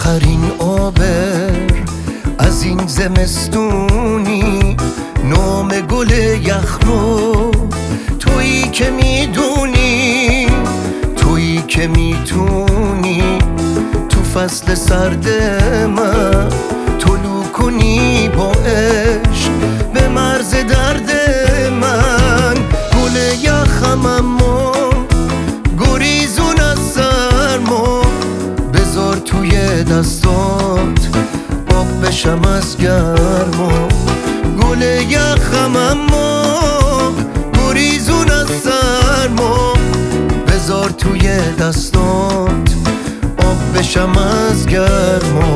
آخرین آبر از این زمستونی، نام گل یخرو تویی که میدونی، تویی که میتونی تو فصل سرد من طلوع کنی با عشق به مرز درد من. گل یخم اما گریزون از سرما، بذار توی دستات آب بشم از گرما. گل یخم اما گریزون از سرما، بذار توی دستات آب بشم از گرما.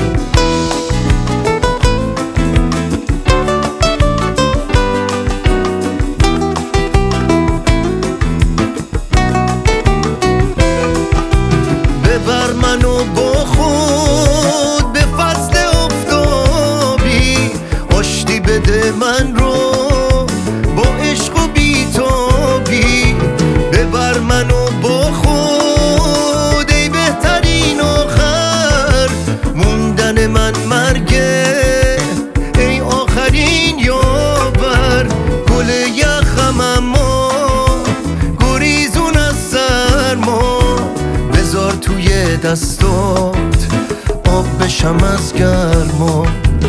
ببر منو با خود به فصل آفتابی، آشتی بده من رو با عشق و بیتابی. ببر منو با خود ای بهترین آخر، موندن من مرگه ای آخرین یاور. گل یخم اما گریزون از سرما، بذار توی دستات آب بشم از گرما.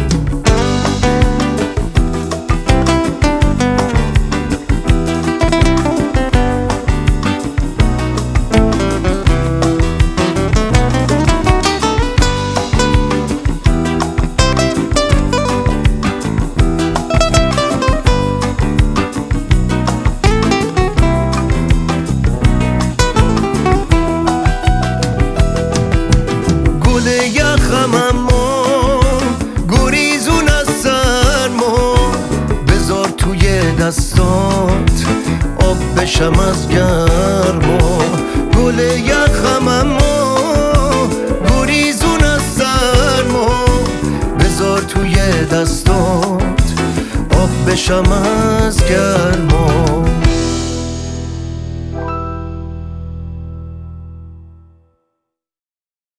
گل یخم اما گریزون از سرما، بذار توی دستات آب بشم از گرما. گل یخم اما گریزون از سرما، بذار توی دستات آب بشم از گرما.